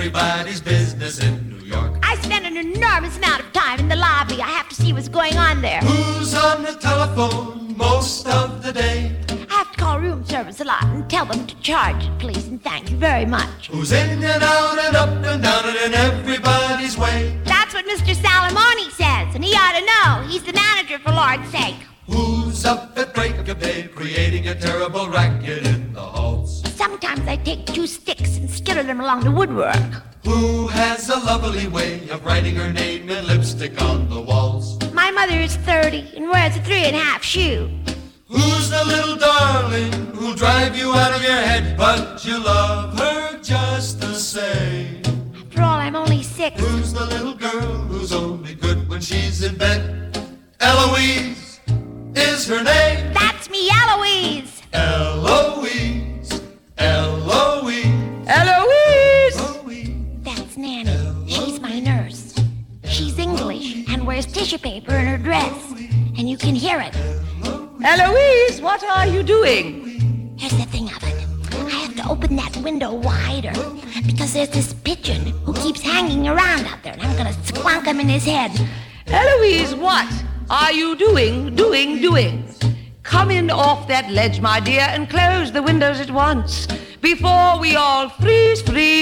everybody's business in New York. I spend an enormous amount of time in the lobby. I have to see what's going on there. Who's on the telephone most of the day? I have to call room service a lot and tell them to charge it, please, and thank you very much. Who's in and out and up and down and in everybody's way? That's what Mr. Salamoni says, and he ought to know. He's the manager, for Lord's sake. Who's up at break of day creating a terrible racket in the halls? Sometimes I take 2 sticks and skitter them along the woodwork. Who has a lovely way of writing her name in lipstick on the walls? My mother is 30 and wears a 3.5 shoe. Who's the little darling who'll drive you out of your head, but you love her just the same? After all, I'm only 6. Who's the little girl who's only good when she's in bed? Eloise is her name. That's me, Eloise. Eloise, Eloise, Eloise! Eloise. That's Nanny. She's my nurse. She's English and wears tissue paper in her dress, and you can hear it. Eloise, what are you doing? Here's the thing of it. I have to open that window wider because there's this pigeon who keeps hanging around out there, and I'm gonna squonk him in his head. Eloise, what are you doing? Come in off that ledge, my dear, and close the windows at once before we all freeze.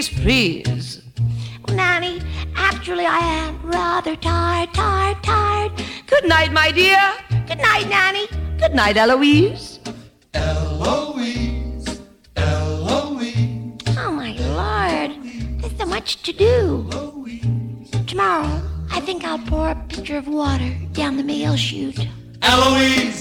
Well, Nanny, actually I am rather tired. Good night, my dear. Good night, Nanny. Good night, Eloise. Eloise, Eloise. Oh, my Lord. There's so much to do. Tomorrow, I think I'll pour a pitcher of water down the mail chute. Eloise.